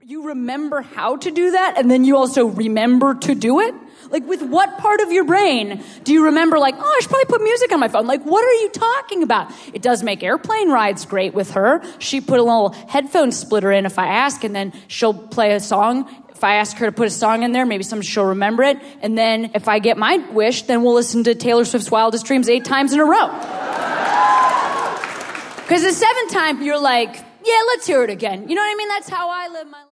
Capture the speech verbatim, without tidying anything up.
you remember how to do that, and then you also remember to do it? Like, with what part of your brain do you remember, like, oh, I should probably put music on my phone? Like, what are you talking about? It does make airplane rides great with her. She put a little headphone splitter in if I ask, and then she'll play a song. If I ask her to put a song in there, maybe some she'll remember it. And then if I get my wish, then we'll listen to Taylor Swift's Wildest Dreams eight times in a row. Because the seventh time, you're like, yeah, let's hear it again. You know what I mean? That's how I live my life.